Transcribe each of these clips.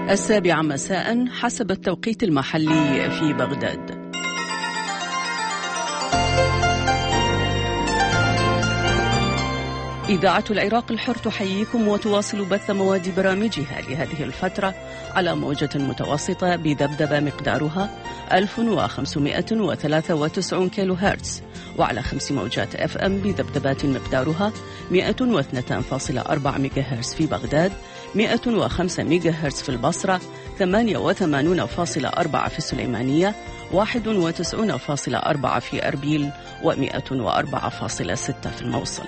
7:00 مساء حسب التوقيت المحلي في بغداد. إذاعة العراق الحر تحييكم وتواصل بث مواد برامجها لهذه الفترة على موجة متوسطة بذبذبة مقدارها 1593 كيلو هرتز، وعلى 5 موجات FM بذبذبات مقدارها 102.4 ميجا هرتز في بغداد، 105 ميجا هرتز في البصرة، 88.4 في السليمانية، 91.4 في أربيل، و104.6 في الموصل.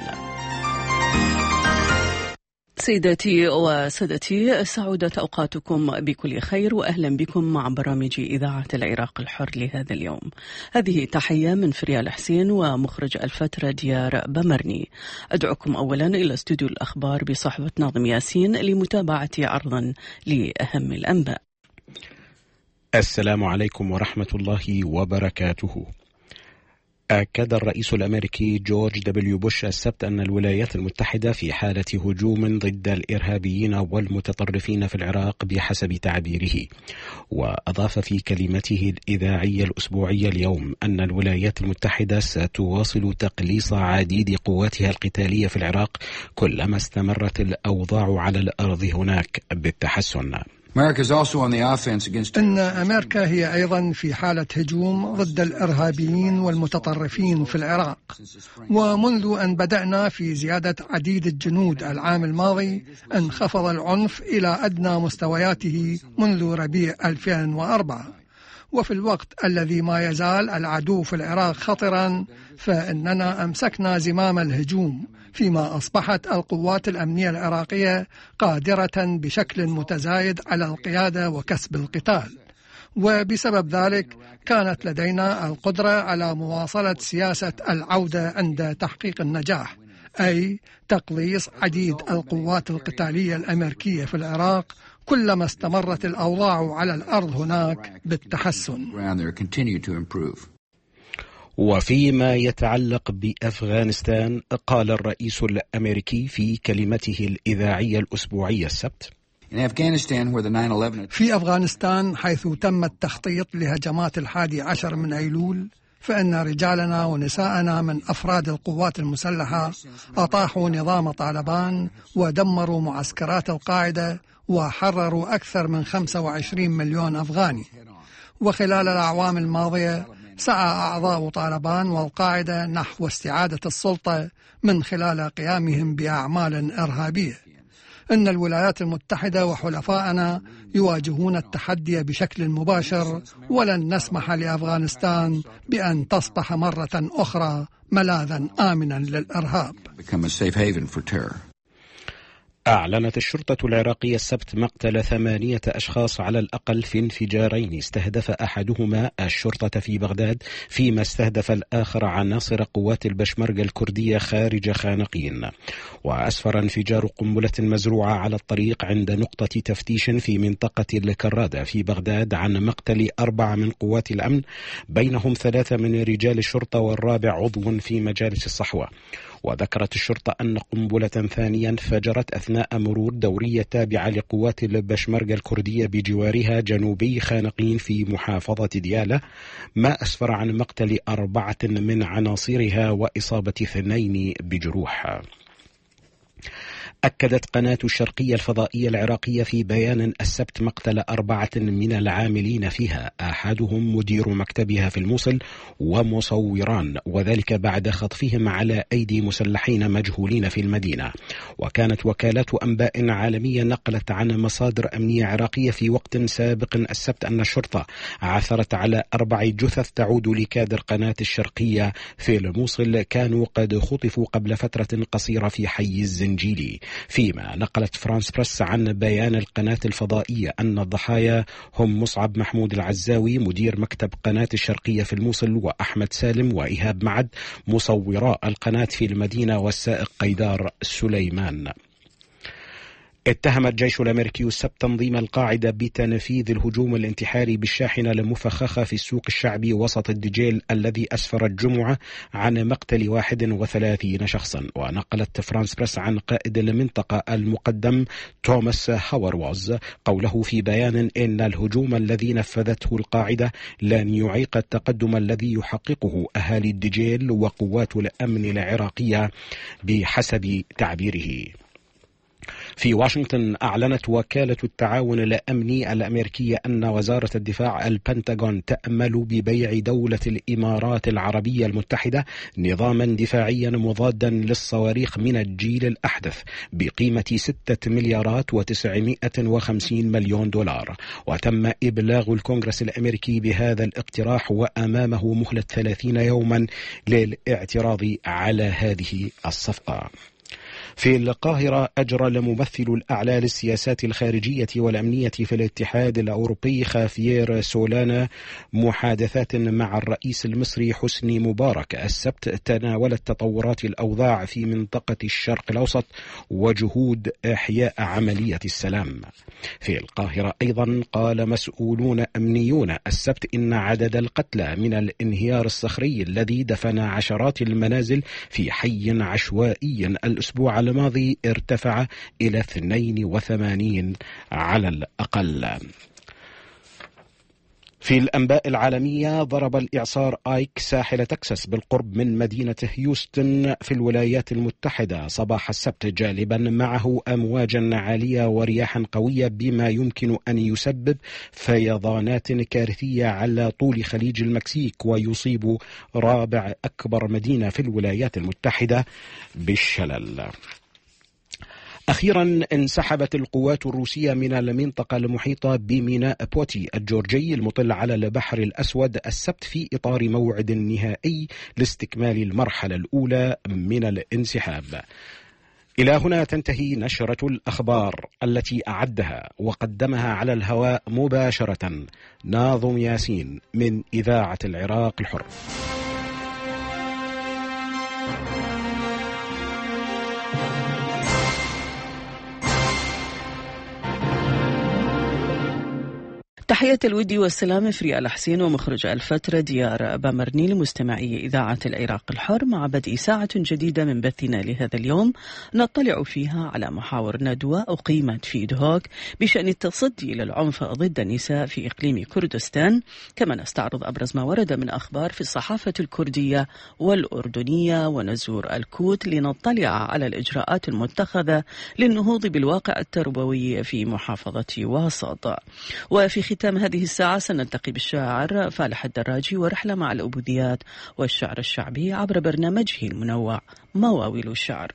سيداتي وسادتي، سعودت أوقاتكم بكل خير، وأهلا بكم مع برامج إذاعة العراق الحر لهذا اليوم. هذه تحية من فريال حسين ومخرج الفترة ديار بمرني. أدعوكم أولا إلى استوديو الأخبار بصحبة ناظم ياسين لمتابعة عرضا لأهم الأنباء. السلام عليكم ورحمة الله وبركاته. أكد الرئيس الأمريكي جورج دبليو بوش السبت أن الولايات المتحدة في حالة هجوم ضد الإرهابيين والمتطرفين في العراق بحسب تعبيره. وأضاف في كلمته الإذاعية الأسبوعية اليوم أن الولايات المتحدة ستواصل تقليص عديد قواتها القتالية في العراق كلما استمرت الأوضاع على الأرض هناك بالتحسن. إن أمريكا هي أيضا في حالة هجوم ضد الإرهابيين والمتطرفين في العراق، ومنذ أن بدأنا في زيادة عديد الجنود العام الماضي انخفض العنف إلى أدنى مستوياته منذ ربيع 2004. وفي الوقت الذي ما يزال العدو في العراق خطرا، فإننا أمسكنا زمام الهجوم، فيما أصبحت القوات الأمنية العراقية قادرة بشكل متزايد على القيادة وكسب القتال. وبسبب ذلك كانت لدينا القدرة على مواصلة سياسة العودة عند تحقيق النجاح، أي تقليص عديد القوات القتالية الأمريكية في العراق كلما استمرت الأوضاع على الأرض هناك بالتحسن. وفيما يتعلق بأفغانستان، قال الرئيس الأمريكي في كلمته الإذاعية الأسبوعية السبت: في أفغانستان حيث تم التخطيط لهجمات 11 من أيلول، فإن رجالنا ونساءنا من أفراد القوات المسلحة أطاحوا نظام طالبان ودمروا معسكرات القاعدة وحرروا أكثر من 25 مليون أفغاني. وخلال الأعوام الماضية سعى أعضاء طالبان والقاعدة نحو استعادة السلطة من خلال قيامهم بأعمال إرهابية. إن الولايات المتحدة وحلفائنا يواجهون التحدي بشكل مباشر، ولن نسمح لأفغانستان بأن تصبح مرة أخرى ملاذا آمنا للإرهاب. أعلنت الشرطة العراقية السبت مقتل 8 أشخاص على الأقل في انفجارين استهدف أحدهما الشرطة في بغداد، فيما استهدف الآخر عناصر قوات البشمركة الكردية خارج خانقين. وأسفر انفجار قنبلة مزروعة على الطريق عند نقطة تفتيش في منطقة الكرادة في بغداد عن مقتل 4 من قوات الأمن، بينهم 3 من رجال الشرطة والرابع عضو في مجالس الصحوة. وذكرت الشرطة أن قنبلة ثانية انفجرت أثناء مرور دورية تابعة لقوات البشمركة الكردية بجوارها جنوبي خانقين في محافظة ديالى، ما أسفر عن مقتل 4 من عناصرها وإصابة 2 بجروح. أكدت قناة الشرقية الفضائية العراقية في بيان السبت مقتل 4 من العاملين فيها، أحدهم مدير مكتبها في الموصل ومصوران، وذلك بعد خطفهم على أيدي مسلحين مجهولين في المدينة. وكانت وكالات أنباء عالمية نقلت عن مصادر أمنية عراقية في وقت سابق السبت أن الشرطة عثرت على 4 جثث تعود لكادر قناة الشرقية في الموصل كانوا قد خطفوا قبل فترة قصيرة في حي الزنجيلي. فيما نقلت فرانس بريس عن بيان القناة الفضائية أن الضحايا هم مصعب محمود العزاوي مدير مكتب قناة الشرقية في الموصل، وأحمد سالم وإيهاب معد مصوراء القناة في المدينة، والسائق قيدار سليمان. اتهم الجيش الأمريكي السبت تنظيم القاعدة بتنفيذ الهجوم الانتحاري بالشاحنة المفخخة في السوق الشعبي وسط الدجيل الذي أسفر الجمعة عن مقتل 31 شخصا. ونقلت فرانس بريس عن قائد المنطقة المقدم توماس هاورواز قوله في بيان إن الهجوم الذي نفذته القاعدة لن يعيق التقدم الذي يحققه أهالي الدجيل وقوات الأمن العراقية بحسب تعبيره. في واشنطن أعلنت وكالة التعاون الأمني الأمريكية أن وزارة الدفاع البنتاغون تأمل ببيع دولة الإمارات العربية المتحدة نظاما دفاعيا مضادا للصواريخ من الجيل الأحدث بقيمة 6,950 مليون دولار. وتم إبلاغ الكونغرس الأمريكي بهذا الاقتراح وأمامه مهلة 30 يوما للاعتراض على هذه الصفقة. في القاهرة أجرى الممثل الأعلى للسياسات الخارجية والأمنية في الاتحاد الأوروبي خافيير سولانا محادثات مع الرئيس المصري حسني مبارك السبت تناولت تطورات الأوضاع في منطقة الشرق الأوسط وجهود إحياء عملية السلام. في القاهرة أيضا قال مسؤولون أمنيون السبت إن عدد القتلى من الانهيار الصخري الذي دفن عشرات المنازل في حي عشوائي الأسبوع الماضي ارتفع إلى 82 على الأقل. في الأنباء العالمية ضرب الإعصار آيك ساحل تكساس بالقرب من مدينة هيوستن في الولايات المتحدة صباح السبت جالبا معه أمواجا عالية ورياحا قوية بما يمكن أن يسبب فيضانات كارثية على طول خليج المكسيك ويصيب رابع أكبر مدينة في الولايات المتحدة بالشلل. أخيرا انسحبت القوات الروسية من المنطقة المحيطة بميناء بوتي الجورجي المطل على البحر الأسود السبت في إطار موعد نهائي لاستكمال المرحلة الأولى من الانسحاب. إلى هنا تنتهي نشرة الأخبار التي أعدها وقدمها على الهواء مباشرة ناظم ياسين من إذاعة العراق الحر. تحية الود والسلام في ريال حسين ومخرج الفترة ديار بامرني لمستمعي إذاعة العراق الحر مع بدء ساعة جديدة من بثنا لهذا اليوم نطلع فيها على محاور ندوة أقيمت في دهوك بشأن التصدي للعنف ضد النساء في إقليم كردستان، كما نستعرض أبرز ما ورد من أخبار في الصحافة الكردية والأردنية ونزور الكوت لنطلع على الإجراءات المتخذة للنهوض بالواقع التربوي في محافظة واسط. وفي ختام هذه الساعة سنلتقي بالشاعر فالح الدراجي ورحلة مع الأبوديات والشعر الشعبي عبر برنامجه المنوع مواويل الشعر.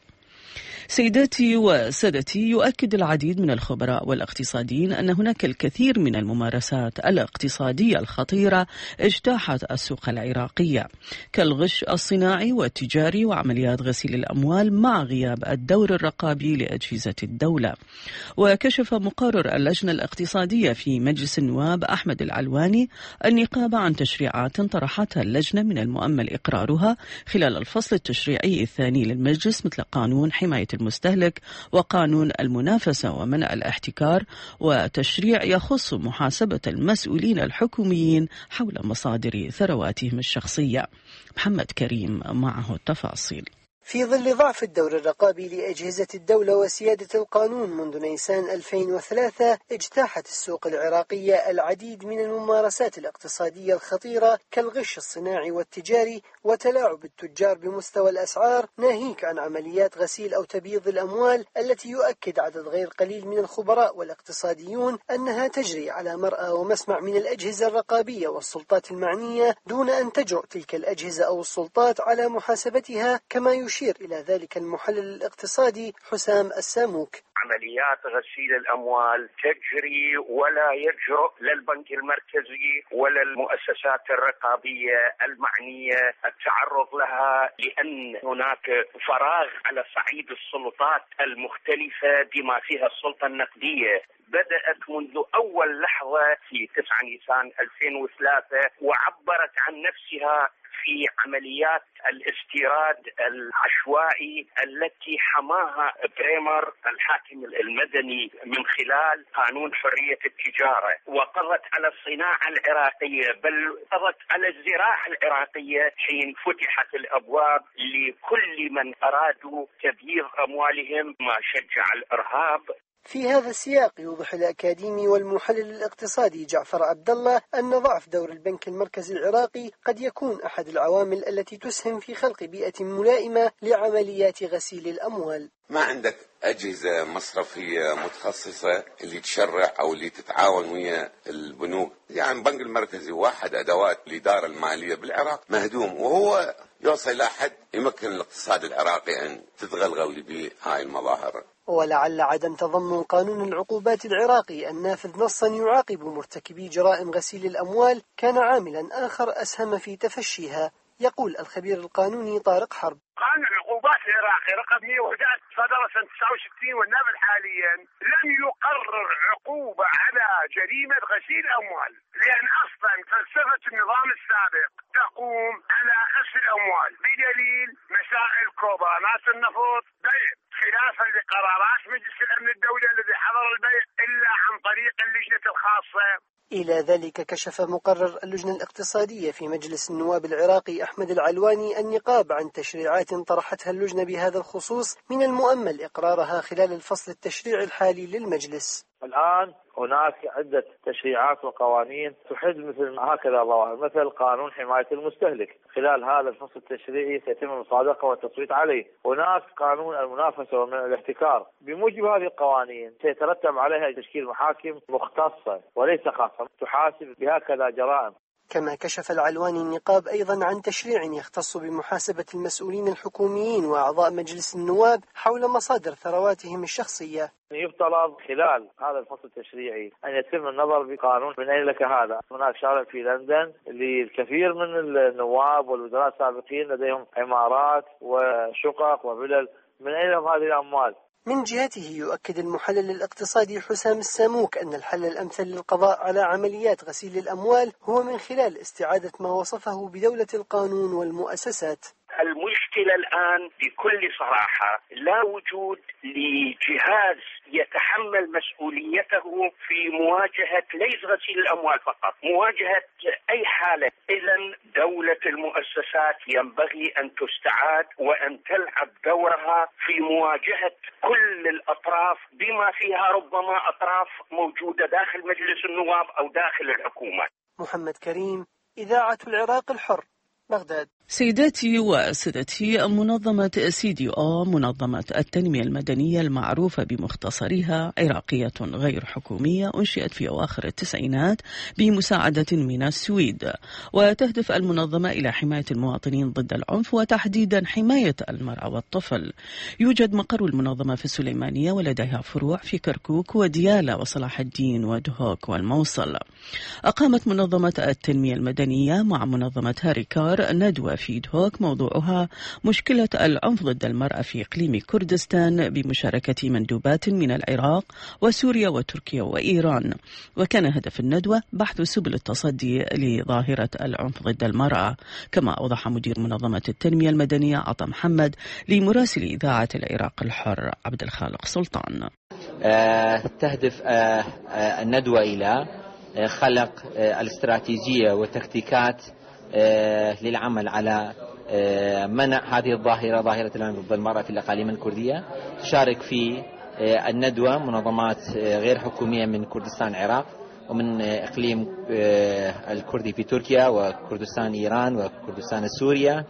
سيداتي وسادتي، يؤكد العديد من الخبراء والاقتصاديين أن هناك الكثير من الممارسات الاقتصادية الخطيرة اجتاحت السوق العراقية كالغش الصناعي والتجاري وعمليات غسيل الأموال مع غياب الدور الرقابي لأجهزة الدولة. وكشف مقرر اللجنة الاقتصادية في مجلس النواب أحمد العلواني النقاب عن تشريعات طرحتها اللجنة من المؤمل إقرارها خلال الفصل التشريعي الثاني للمجلس مثل قانون حماية المستهلك وقانون المنافسة ومنع الاحتكار وتشريع يخص محاسبة المسؤولين الحكوميين حول مصادر ثرواتهم الشخصية. محمد كريم معه التفاصيل. في ظل ضعف الدور الرقابي لأجهزة الدولة وسيادة القانون منذ نيسان 2003 اجتاحت السوق العراقية العديد من الممارسات الاقتصادية الخطيرة كالغش الصناعي والتجاري وتلاعب التجار بمستوى الأسعار، ناهيك عن عمليات غسيل أو تبييض الأموال التي يؤكد عدد غير قليل من الخبراء والاقتصاديون أنها تجري على مرأى ومسمع من الأجهزة الرقابية والسلطات المعنية دون أن تجرؤ تلك الأجهزة أو السلطات على محاسبتها، كما يشير إلى ذلك المحلل الاقتصادي حسام الساموك. عمليات غسيل الأموال تجري ولا يجرؤ لا البنك المركزي ولا المؤسسات الرقابية المعنية التعرض لها، لأن هناك فراغ على صعيد السلطات المختلفة بما فيها السلطة النقدية. بدأت منذ أول لحظة في 9 نيسان 2003 وعبرت عن نفسها في عمليات الاستيراد العشوائي التي حماها بريمر الحاكم المدني من خلال قانون حرية التجارة، وقضت على الصناعة العراقية، بل قضت على الزراعة العراقية حين فتحت الأبواب لكل من أرادوا تبييض أموالهم، ما شجع الإرهاب. في هذا السياق يوضح الأكاديمي والمحلل الاقتصادي جعفر عبد الله أن ضعف دور البنك المركزي العراقي قد يكون أحد العوامل التي تسهم في خلق بيئة ملائمة لعمليات غسيل الأموال. ما عندك أجهزة مصرفية متخصصة اللي تشرع أو اللي تتعاون ويا البنوك. يعني البنك المركزي واحد أدوات الإدارة المالية بالعراق مهدوم، وهو يوصل إلى حد يمكن الاقتصاد العراقي أن تتغلغل بهاي المظاهر. ولعل عدم تضمن قانون العقوبات العراقي النافذ نصا يعاقب مرتكبي جرائم غسيل الأموال كان عاملا آخر أسهم في تفشيها، يقول الخبير القانوني طارق حرب. قانون العقوبات العراقي رقم 111 صدر سنة 69 والنافذ حاليا لم يقرر عقوبة على جريمة غسيل أموال، لأن أصلا فلسفة النظام السابق تقوم على غسل الأموال بدليل مسائل كوبانات النفط بيع، خلافا لقرارات مجلس الأمن الدولي الذي حظر البيع إلا عن طريق اللجنة الخاصة. إلى ذلك كشف مقرر اللجنة الاقتصادية في مجلس النواب العراقي أحمد العلواني النقاب عن تشريعات طرحتها اللجنة بهذا الخصوص من المؤمل إقرارها خلال الفصل التشريعي الحالي للمجلس. الآن هناك عدة تشريعات وقوانين تحد مثل هكذا ظواهر، مثل قانون حماية المستهلك، خلال هذا الفصل التشريعي سيتم المصادقة والتصويت عليه. هناك قانون المنافسة ومنع الاحتكار، بموجب هذه القوانين سيترتب عليها تشكيل محاكم مختصة وليس خاصة تحاسب بهكذا جرائم. كما كشف العلواني النقاب أيضا عن تشريع يختص بمحاسبة المسؤولين الحكوميين وأعضاء مجلس النواب حول مصادر ثرواتهم الشخصية. يفترض خلال هذا الفصل التشريعي أن يتم النظر بقانون من أين لك هذا. هناك شارع في لندن للكثير من النواب والوزراء السابقين لديهم عمارات وشقق وفلل، من أين لهم هذه الأموال؟ من جهته يؤكد المحلل الاقتصادي حسام الساموك أن الحل الأمثل للقضاء على عمليات غسيل الأموال هو من خلال استعادة ما وصفه بدولة القانون والمؤسسات. المشكلة الآن بكل صراحة لا وجود لجهاز يتحمل مسؤوليته في مواجهة ليس غسيل الأموال فقط، مواجهة أي حالة. إذن دولة المؤسسات ينبغي أن تستعاد وأن تلعب دورها في مواجهة كل الأطراف بما فيها ربما أطراف موجودة داخل مجلس النواب أو داخل الحكومة. محمد كريم، إذاعة العراق الحر، بغداد. سيداتي وسادتي، منظمة CDO، منظمة التنمية المدنية المعروفة بمختصرها، عراقية غير حكومية، أنشئت في أواخر التسعينات بمساعدة من السويد، وتهدف المنظمة إلى حماية المواطنين ضد العنف وتحديدا حماية المرأة والطفل. يوجد مقر المنظمة في السليمانية ولديها فروع في كركوك وديالى وصلاح الدين ودهوك والموصل. أقامت منظمة التنمية المدنية مع منظمة هاريكار ندوة في دهوك موضوعها مشكلة العنف ضد المرأة في إقليم كردستان بمشاركة مندوبات من العراق وسوريا وتركيا وإيران. وكان هدف الندوة بحث سبل التصدي لظاهرة العنف ضد المرأة، كما أوضح مدير منظمة التنمية المدنية عطا محمد لمراسل إذاعة العراق الحر عبد الخالق سلطان. تهدف الندوة إلى خلق الاستراتيجية والتكتيكات للعمل على منع هذه الظاهرة، ظاهرة العنف ضد المرأة في الأقاليم الكردية. تشارك في الندوة منظمات غير حكومية من كردستان العراق ومن إقليم الكردي في تركيا وكردستان إيران وكردستان سوريا.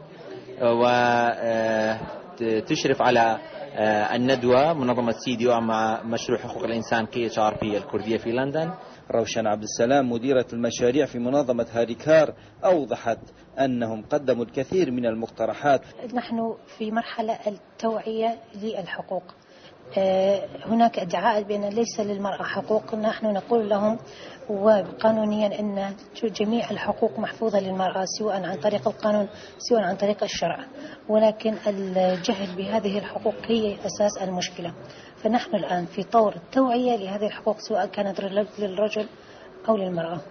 وتشرف على الندوة منظمة CDO مع مشروع حقوق الإنسان KHRP الكردية في لندن. روشن عبد السلام مديرة المشاريع في منظمة هاريكار أوضحت أنهم قدموا الكثير من المقترحات. نحن في مرحلة التوعية للحقوق. هناك ادعاء بأن ليس للمرأة حقوق. نحن نقول لهم وقانونيا أن جميع الحقوق محفوظة للمرأة سواء عن طريق القانون سواء عن طريق الشرع، ولكن الجهل بهذه الحقوق هي أساس المشكلة. فنحن الآن في طور التوعية لهذه الحقوق سواء كانت للرجل أو للمرأة،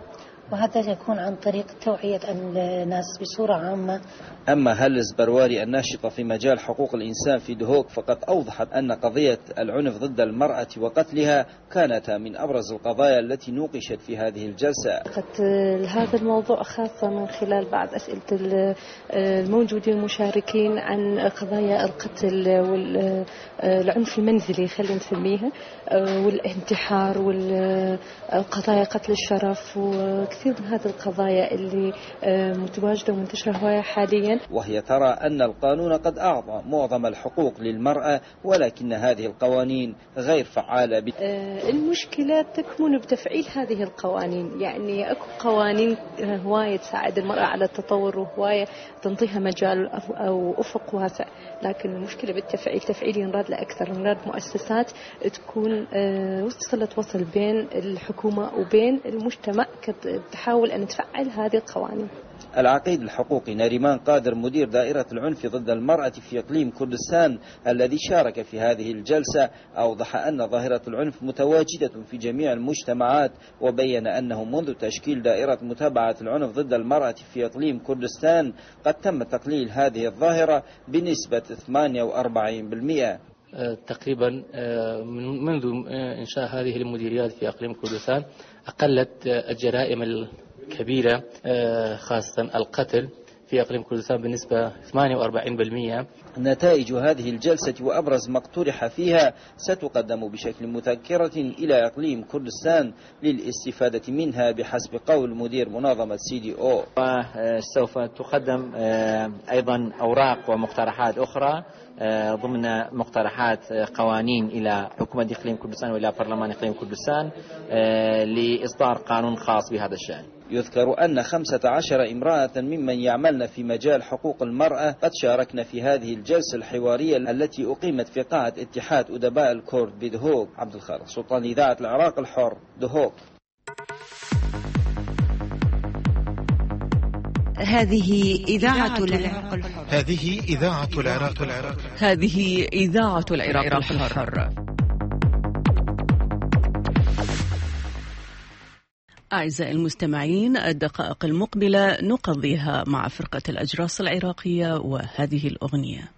وهذا يكون عن طريق توعية الناس بصورة عامة. أما هل زبرواري الناشطة في مجال حقوق الإنسان في دهوك فقد أوضحت أن قضية العنف ضد المرأة وقتلها كانت من أبرز القضايا التي نوقشت في هذه الجلسة. هذا الموضوع خاصة من خلال بعض أسئلة الموجودين المشاركين عن قضايا القتل والعنف المنزلي خلينا نسميها، والانتحار والقضايا قتل الشرف، وكثير من هذه القضايا اللي متواجدة ومنتشرة هواية حاليا. وهي ترى أن القانون قد أعطى معظم الحقوق للمرأة، ولكن هذه القوانين غير فعالة. المشكلة تكمن بتفعيل هذه القوانين، يعني أكو قوانين هواية تساعد المرأة على التطور وهواية تنطيها مجال أو أفق واسع، لكن المشكلة بالتفعيل. تفعيل ينراد لأكثر، ينراد مؤسسات تكون وصلت وصل بين الحكومة وبين المجتمع تحاول أن تفعل هذه القوانين. العقيد الحقوقي ناريمان قادر مدير دائرة العنف ضد المرأة في إقليم كردستان الذي شارك في هذه الجلسة أوضح أن ظاهرة العنف متواجدة في جميع المجتمعات، وبين أنه منذ تشكيل دائرة متابعة العنف ضد المرأة في إقليم كردستان قد تم تقليل هذه الظاهرة بنسبة 48%. تقريبا منذ إنشاء هذه المديريات في إقليم كردستان أقلت الجرائم الكبيرة خاصة القتل في إقليم كردستان بنسبة 48%. نتائج هذه الجلسة وأبرز ما اقترح فيها ستقدم بشكل مذكرة إلى إقليم كردستان للاستفادة منها بحسب قول مدير منظمة CDO. وسوف تقدم أيضا أوراق ومقترحات أخرى ضمن مقترحات قوانين إلى حكومة إقليم كردستان وإلى برلمان إقليم كردستان لإصدار قانون خاص بهذا الشأن. يذكر أن 15 امرأة ممن يعملن في مجال حقوق المرأة قد شاركن في هذه الجلسة الحوارية التي أقيمت في قاعة اتحاد أدباء الكرد بدهوك. عبد الخالق سلطان، إذاعة العراق الحر، دهوك. هذه إذاعة العراق الحر. هذه إذاعة العراق الحر. هذه إذاعة العراق الحر. أعزائي المستمعين، الدقائق المقبلة نقضيها مع فرقة الأجراس العراقية وهذه الأغنية.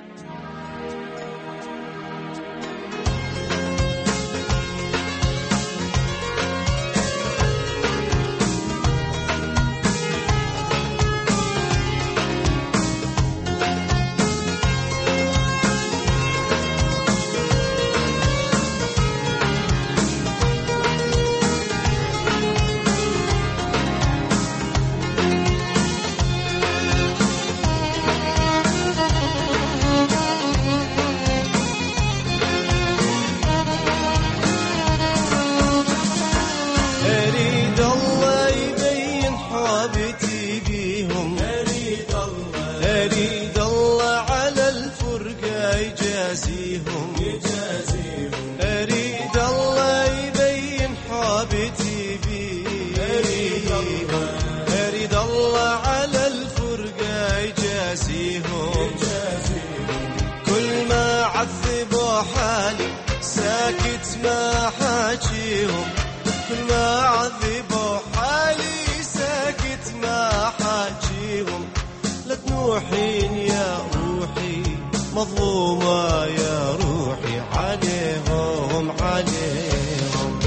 مظلومة يا روحي عليهم عليهم.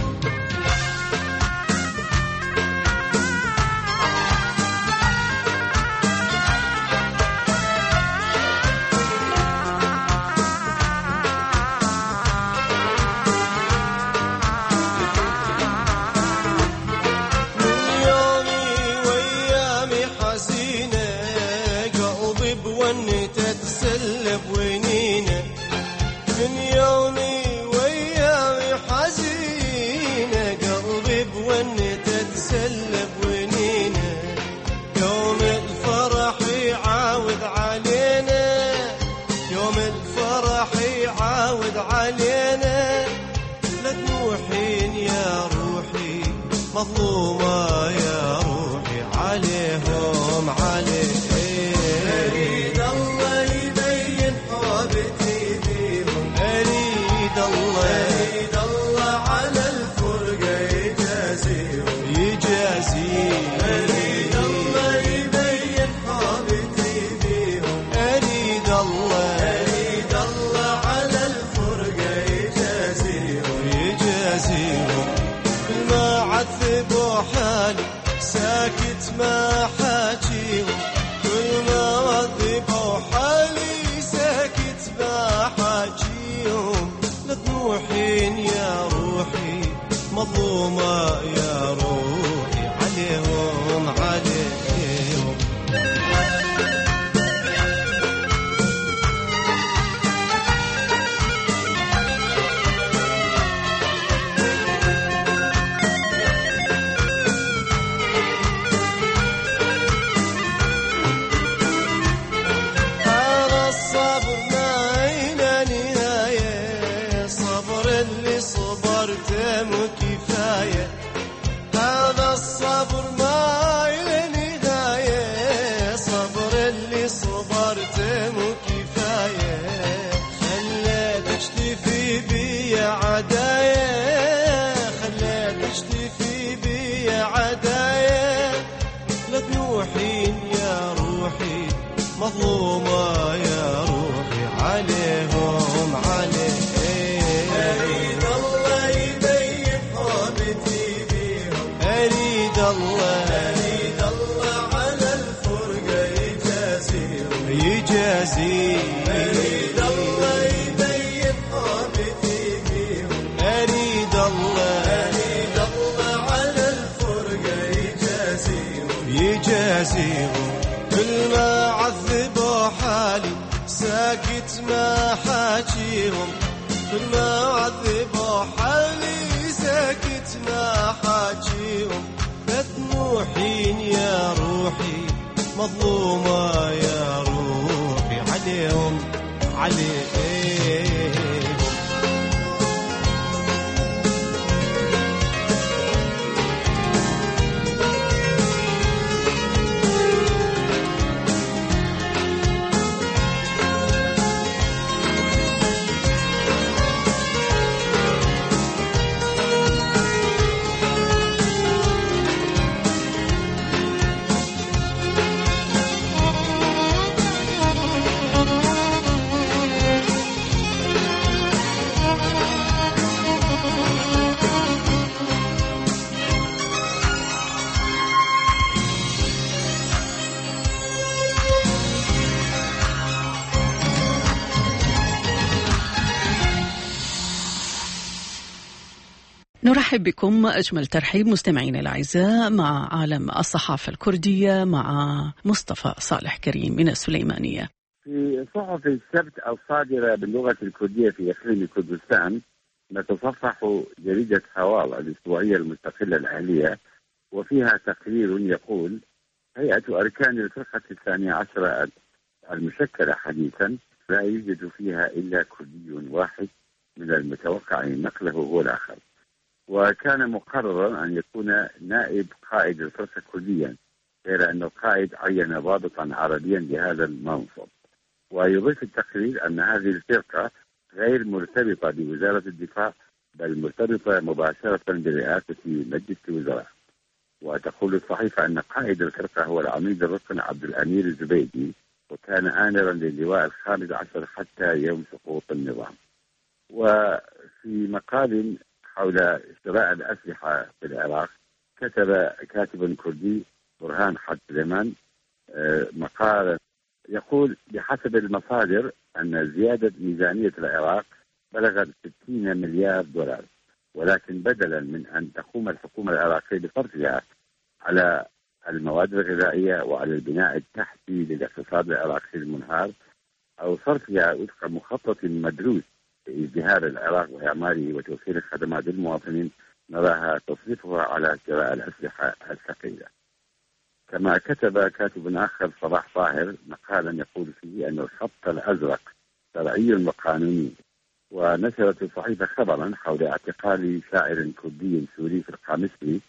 يومي ويامي حزينة قلبي بونته تسلب ونينه. من يومي ويامي حزينة قلبي بونته تسلب ونينه. يوم الفرح يعاود علينا، يوم الفرح يعاود علينا. لا تنوحين يا روحي مظلومة يا روحي عليهم عليهم. أريد الله يبين حبتي بيهم، أريد الله على الفرقة يجازيهم يجازيهم. مظلومة يا روحي عليهم عليهم. هذا الصبر ما إلى نهاية، صبر اللي صبرته مو كفاية. هذا الصبر ما إلى نهاية، صبر اللي صبرته مو كفاية. خليت اشتفي بي عدايا، خليت اشتفي بي عدايا. لا تنوحين يا روحي مظلومة يا روحي عليهم عليهم. أريد الله يبين حبتي بيهم، أريد الله على الفرقة يجازيهم يجازيهم. أريد الله يبين حبتي بيهم، أريد الله على الفرقة يجازيهم يجازيهم. كل ما عذبوا حالي ساكت ما حاجيهم، كل ما عذبوا حالي ساكت ما حاجيهم. فتنوحين يا روحي مظلومة يا روحي عليهم عليهم. نرحب بكم أجمل ترحيب مستمعينا الأعزاء مع عالم الصحافة الكردية مع مصطفى صالح كريم من السليمانية. في صحف السبت الصادرة باللغة الكردية في إقليم كردستان نتصفح جريدة حوال الأسبوعية المستقلة الأهلية، وفيها تقرير يقول: هيئة أركان الفرقة 12 المشكلة حديثا لا يوجد فيها إلا كردي واحد، من المتوقع نقله هو الآخر. وكان مقررا أن يكون نائب قائد الفرقة كرديا، غير أن القائد عين ضابطا عربيا لهذا المنصب. ويضيف التقرير أن هذه الفرقة غير مرتبطة بوزارة الدفاع، بل مرتبطة مباشرة برئاسة مجلس الوزراء. وتقول الصحيفة أن قائد الفرقة هو العميد الركن عبد الأمير الزبيدي، وكان آمرا للواء 15 حتى يوم سقوط النظام. وفي مقال حول شراء الأسلحة في العراق كتب كاتب كردي برهان حد سليمان مقال يقول: بحسب المصادر أن زيادة ميزانية العراق بلغت 60 مليار دولار، ولكن بدلا من أن تقوم الحكومة العراقية بصرفها على المواد الغذائية وعلى البناء التحتي للاقتصاد العراقي المنهار، أو صرفها وفق مخطط مدروس لازدهار العراق وإعماره وتوفير الخدمات للمواطنين، نراها تصرفها على شراء الأسلحة الثقيلة. كما كتب كاتب آخر صلاح طاهر مقالا يقول فيه أن الخط الأزرق شرعي وقانوني. ونشرت الصحيفة خبرا حول اعتقال شاعر كردي سوري في القامسلي،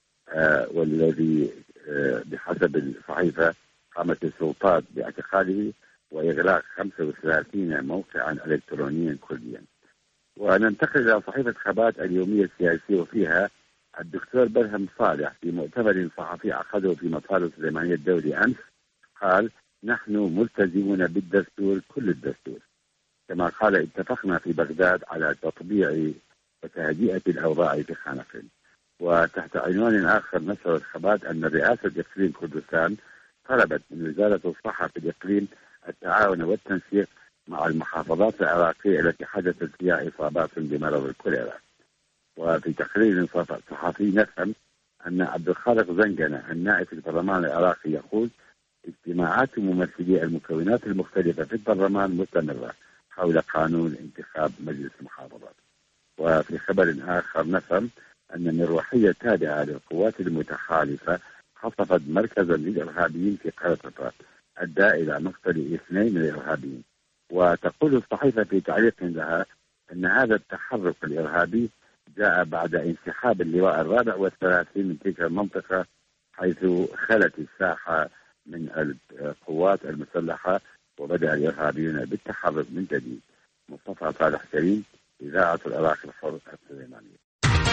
والذي بحسب الصحيفة قامت السلطات باعتقاله وإغلاق 35 موقعا إلكترونيا كرديا. وننتقل إلى صحيفة خبات اليومية السياسية، وفيها الدكتور برهم صالح في مؤتمر صحفي عقده في مطار السليمانية الدولي أمس قال: نحن ملتزمون بالدستور كل الدستور. كما قال: اتفقنا في بغداد على تطبيع وتهدئة الأوضاع في خانقين. وتحت عنوان آخر نشرت خبات أن رئاسة إقليم كردستان طلبت من وزارة الصحة في الإقليم التعاون والتنسيق مع المحافظات العراقية التي حدثت فيها إصابات بمرض الكوليرا. وفي تقرير صحفي نفهم أن عبد الخالق زنجنة النائب في البرلمان العراقي يقول اجتماعات ممثلي المكونات المختلفة في البرلمان مستمرة حول قانون انتخاب مجلس المحافظات. وفي خبر آخر نفهم أن مروحية تابعة للقوات المتحالفة خطفت مركزا للإرهابيين في قرطبة أدى إلى مقتل 2 من الإرهابيين. وتقول الصحيفة في تعليق لها أن هذا التحرك الإرهابي جاء بعد انسحاب اللواء 34 من تلك المنطقة، حيث خلت الساحة من القوات المسلحة وبدأ الإرهابيون بالتحرك من جديد. مصطفى صالح كريم، إذاعة العراق الحر السليمانية.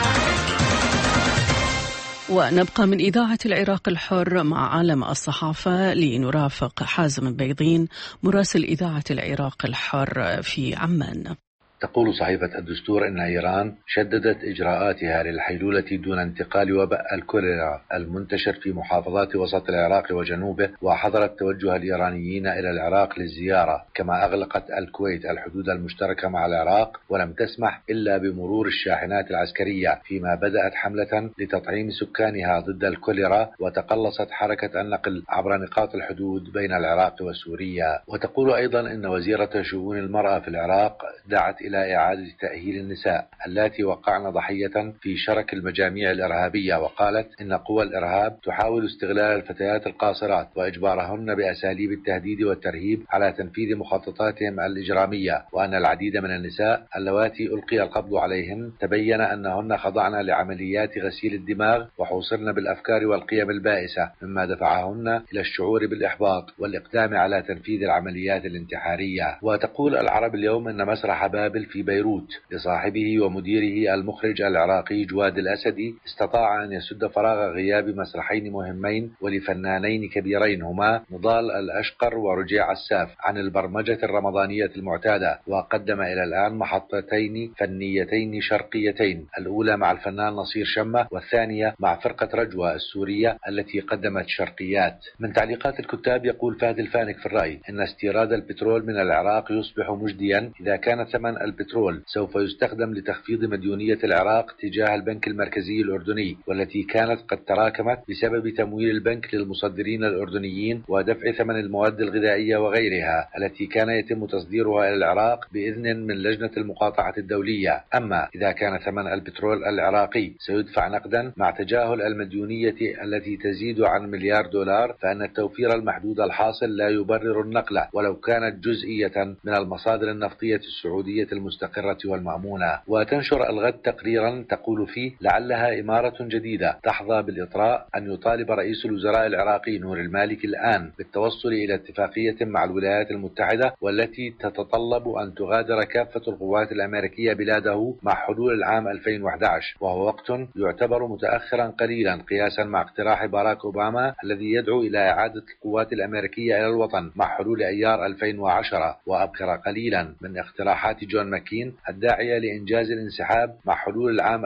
ونبقى من إذاعة العراق الحر مع عالم الصحافة لنرافق حازم بيضين مراسل إذاعة العراق الحر في عمان. تقول صحيفة الدستور إن إيران شددت إجراءاتها للحيلولة دون انتقال وباء الكوليرا المنتشر في محافظات وسط العراق وجنوبه، وحظرت توجه الإيرانيين إلى العراق للزيارة، كما أغلقت الكويت الحدود المشتركة مع العراق ولم تسمح إلا بمرور الشاحنات العسكرية، فيما بدأت حملة لتطعيم سكانها ضد الكوليرا وتقلصت حركة النقل عبر نقاط الحدود بين العراق وسوريا. وتقول أيضا إن وزيرة شؤون المرأة في العراق دعت إلى إعادة تأهيل النساء اللاتي وقعن ضحية في شرك المجاميع الإرهابية، وقالت إن قوى الإرهاب تحاول استغلال الفتيات القاصرات وإجبارهن بأساليب التهديد والترهيب على تنفيذ مخططاتهم الإجرامية، وأن العديد من النساء اللواتي ألقي القبض عليهن تبين أنهن خضعن لعمليات غسيل الدماغ وحوصرن بالأفكار والقيم البائسة، مما دفعهن إلى الشعور بالإحباط والإقدام على تنفيذ العمليات الانتحارية. وتقول العرب اليوم إن مسرح بابل في بيروت لصاحبه ومديره المخرج العراقي جواد الأسدي استطاع أن يسد فراغ غياب مسرحين مهمين ولفنانين كبيرين هما نضال الأشقر ورجيع عساف عن البرمجة الرمضانية المعتادة، وقدم إلى الآن محطتين فنيتين شرقيتين، الأولى مع الفنان نصير شمة والثانية مع فرقة رجوة السورية التي قدمت شرقيات. من تعليقات الكتاب يقول فهد الفانك في الرأي إن استيراد البترول من العراق يصبح مجديا إذا كان ثمن البترول سوف يستخدم لتخفيض مديونية العراق تجاه البنك المركزي الأردني، والتي كانت قد تراكمت بسبب تمويل البنك للمصدرين الأردنيين ودفع ثمن المواد الغذائية وغيرها التي كان يتم تصديرها إلى العراق بإذن من لجنة المقاطعة الدولية. أما إذا كان ثمن البترول العراقي سيدفع نقدا مع تجاهل المديونية التي تزيد عن $1 مليار، فإن التوفير المحدود الحاصل لا يبرر النقلة ولو كانت جزئية من المصادر النفطية السعودية المستقرة والمأمونة. وتنشر الغد تقريرا تقول فيه لعلها إمارة جديدة تحظى بالإطراء أن يطالب رئيس الوزراء العراقي نور المالكي الآن بالتوصل إلى اتفاقية مع الولايات المتحدة، والتي تتطلب أن تغادر كافة القوات الأمريكية بلاده مع حلول العام 2011، وهو وقت يعتبر متأخرا قليلا قياسا مع اقتراح باراك أوباما الذي يدعو إلى إعادة القوات الأمريكية إلى الوطن مع حلول أيار 2010، وأبكر قليلا من اقتراحات جون ماكين الداعية لإنجاز الانسحاب مع حلول العام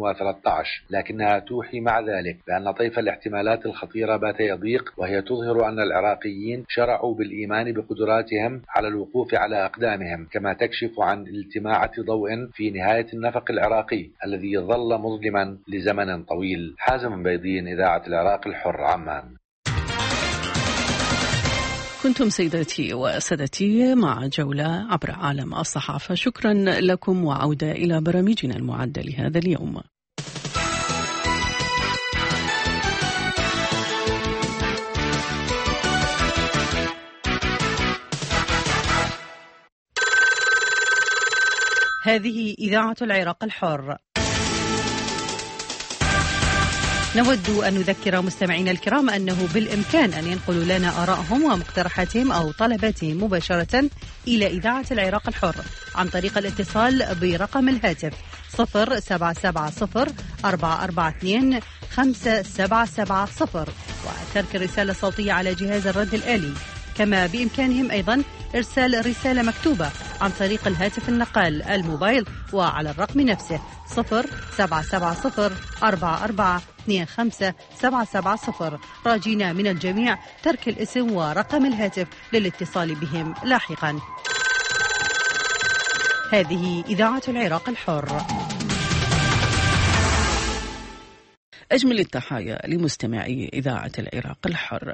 2013، لكنها توحي مع ذلك بأن طيف الاحتمالات الخطيرة بات يضيق، وهي تظهر أن العراقيين شرعوا بالإيمان بقدراتهم على الوقوف على أقدامهم، كما تكشف عن التماعة ضوء في نهاية النفق العراقي الذي ظل مظلما لزمن طويل. حازم بيضين، إذاعة العراق الحر، عمان. كنتم سيداتي وسادتي مع جولة عبر عالم الصحافة. شكرا لكم، وعودة إلى برامجنا المعدة لهذا اليوم. هذه إذاعة العراق الحر. نود أن نذكر مستمعينا الكرام أنه بالإمكان أن ينقلوا لنا آرائهم ومقترحاتهم أو طلباتهم مباشرة إلى إذاعة العراق الحر عن طريق الاتصال برقم الهاتف 0770-442-570 وترك الرسالة الصوتية على جهاز الرد الآلي. كما بإمكانهم أيضا إرسال رسالة مكتوبة عن طريق الهاتف النقال الموبايل وعلى الرقم نفسه 0770-4425-770، راجينا من الجميع ترك الاسم ورقم الهاتف للاتصال بهم لاحقا. هذه إذاعة العراق الحر. أجمل التحايا لمستمعي إذاعة العراق الحر.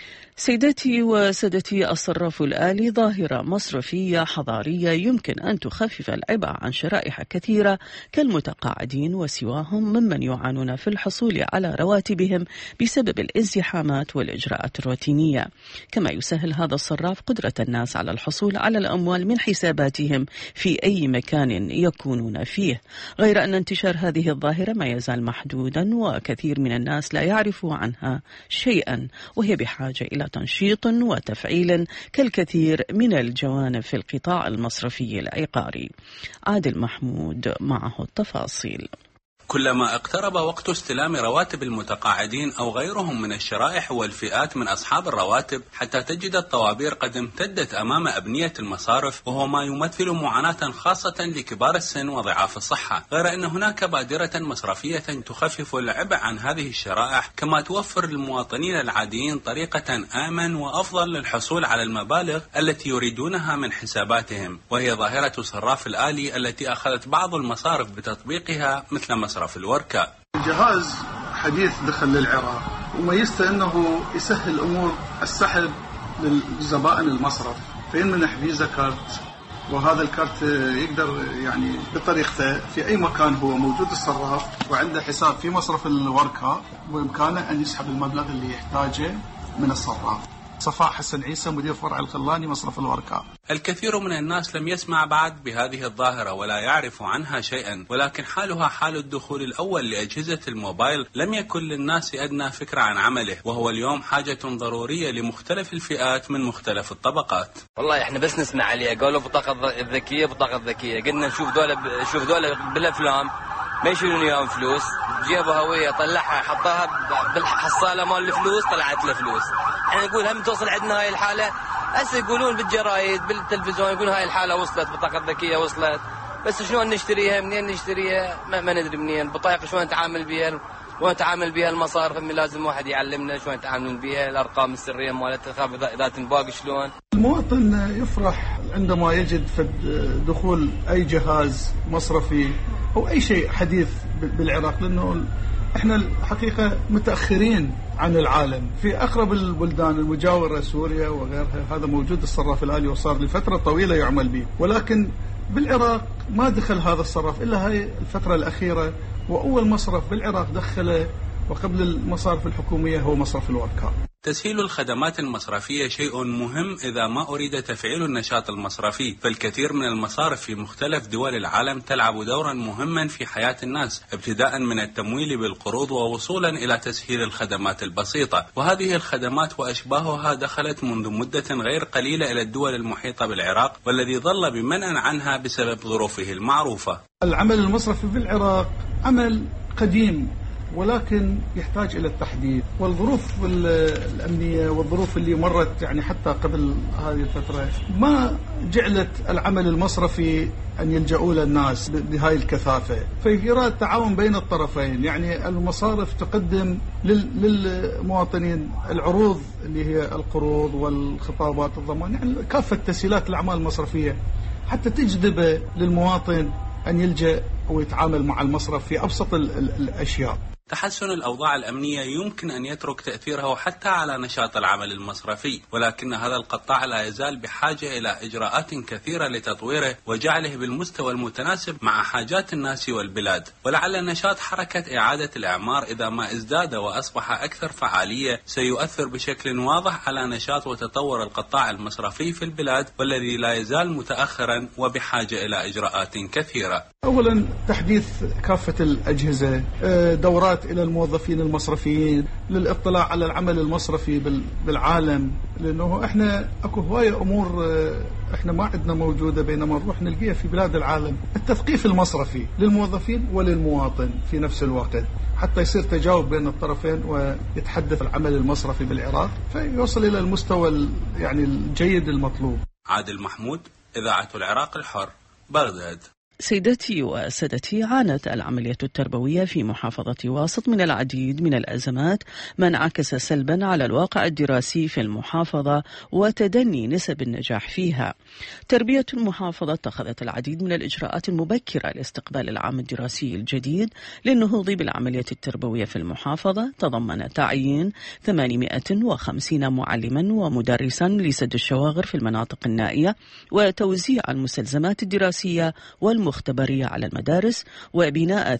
سيداتي وسادتي، الصراف الآلي ظاهرة مصرفية حضارية يمكن أن تخفف العبء عن شرائح كثيرة كالمتقاعدين وسواهم ممن يعانون في الحصول على رواتبهم بسبب الازدحامات والإجراءات الروتينية. كما يسهل هذا الصراف قدرة الناس على الحصول على الأموال من حساباتهم في أي مكان يكونون فيه، غير أن انتشار هذه الظاهرة ما يزال محدودا وكثير من الناس لا يعرفوا عنها شيئا، وهي بحاجة إلى تنشيط وتفعيل كالكثير من الجوانب في القطاع المصرفي العقاري. عادل محمود معه التفاصيل. كلما اقترب وقت استلام رواتب المتقاعدين أو غيرهم من الشرائح والفئات من أصحاب الرواتب حتى تجد الطوابير قد امتدت أمام أبنية المصارف، وهو ما يمثل معاناة خاصة لكبار السن وضعاف الصحة، غير أن هناك بادرة مصرفية تخفف العبء عن هذه الشرائح، كما توفر للمواطنين العاديين طريقة آمن وأفضل للحصول على المبالغ التي يريدونها من حساباتهم، وهي ظاهرة صراف الآلي التي أخذت بعض المصارف بتطبيقها مثل مصرف الوركة. جهاز حديث دخل للعراق وميزته أنه يسهل أمور السحب للزبائن المصرف، فينمنح فيزا كارت، وهذا الكارت يقدر يعني بطريقته في أي مكان هو موجود الصراف وعنده حساب في مصرف الوركة، وبإمكانه أن يسحب المبلغ اللي يحتاجه من الصراف. صفاء حسن عيسى، مدير فرع الخلاني، مصرف الوركة. الكثير من الناس لم يسمع بعد بهذه الظاهرة ولا يعرف عنها شيئا، ولكن حالها حال الدخول الأول لأجهزة الموبايل لم يكن للناس أدنى فكرة عن عمله، وهو اليوم حاجة ضرورية لمختلف الفئات من مختلف الطبقات. والله احنا بس نسمع عليه، قالوا بطاقة الذكية بطاقة ذكية، قلنا نشوف دولة بالأفلام ما يشيلون اياهم فلوس، جيبها هوية طلعها حطها بالحصالة مال الفلوس طلعت له فلوس. احنا نقول هم توصل عندنا هاي الحالة، هسه يقولون بالجرايد بالتلفزيون يقولون هاي الحالة وصلت، بطاقة ذكية وصلت، بس شلون نشتريها منين نشتريها ما ندري منين، البطاقة شلون نتعامل بيها ونتعامل بها المصارف، لازم واحد يعلمنا شلون نتعامل بها، الارقام السرية مالتها خاف اذا تنباق شلون. المواطن يفرح عندما يجد دخول اي جهاز مصرفي او اي شيء حديث بالعراق، لانه احنا الحقيقة متأخرين عن العالم. في اقرب البلدان المجاورة سوريا وغيرها هذا موجود الصراف الآلي وصار لفترة طويلة يعمل به، ولكن بالعراق ما دخل هذا الصراف إلا هاي الفترة الأخيرة، وأول مصرف بالعراق دخله وقبل المصارف الحكومية هو مصرف الوركة. تسهيل الخدمات المصرفية شيء مهم إذا ما أريد تفعيل النشاط المصرفي، فالكثير من المصارف في مختلف دول العالم تلعب دورا مهما في حياة الناس، ابتداء من التمويل بالقروض ووصولا إلى تسهيل الخدمات البسيطة، وهذه الخدمات وأشباهها دخلت منذ مدة غير قليلة إلى الدول المحيطة بالعراق، والذي ظل بمنع عنها بسبب ظروفه المعروفة. العمل المصرفي في العراق عمل قديم ولكن يحتاج إلى التحديث، والظروف الأمنية والظروف اللي مرت يعني حتى قبل هذه الفترة ما جعلت العمل المصرفي أن يلجأوا للناس بهاي الكثافة، فيراد تعاون بين الطرفين، يعني المصارف تقدم للمواطنين العروض اللي هي القروض والخطابات الضمان، يعني كافة تسهيلات الأعمال المصرفية حتى تجذب للمواطن أن يلجأ ويتعامل مع المصرف في أبسط الأشياء. تحسن الأوضاع الأمنية يمكن أن يترك تأثيره حتى على نشاط العمل المصرفي، ولكن هذا القطاع لا يزال بحاجة إلى إجراءات كثيرة لتطويره وجعله بالمستوى المتناسب مع حاجات الناس والبلاد، ولعل نشاط حركة إعادة الإعمار إذا ما ازداد وأصبح أكثر فعالية سيؤثر بشكل واضح على نشاط وتطور القطاع المصرفي في البلاد، والذي لا يزال متأخرا وبحاجة إلى إجراءات كثيرة. أولا تحديث كافة الأجهزة، دورات إلى الموظفين المصرفيين للإطلاع على العمل المصرفي بالعالم، لأنه إحنا أكو هواية أمور إحنا ما عندنا موجودة بينما نروح نلقيها في بلاد العالم. التثقيف المصرفي للموظفين وللمواطن في نفس الوقت حتى يصير تجاوب بين الطرفين ويتحدث العمل المصرفي بالعراق فيوصل إلى المستوى يعني الجيد المطلوب. عادل محمود، إذاعة العراق الحر، بغداد. سيداتي وسادتي، عانت العملية التربوية في محافظة واسط من العديد من الأزمات ما انعكس سلبا على الواقع الدراسي في المحافظة وتدني نسب النجاح فيها. تربية المحافظة اتخذت العديد من الإجراءات المبكرة لاستقبال العام الدراسي الجديد للنهوض بالعملية التربوية في المحافظة، تضمن تعيين 850 معلما ومدرسا لسد الشواغر في المناطق النائية وتوزيع المستلزمات الدراسية والمختبرية على المدارس، وبناء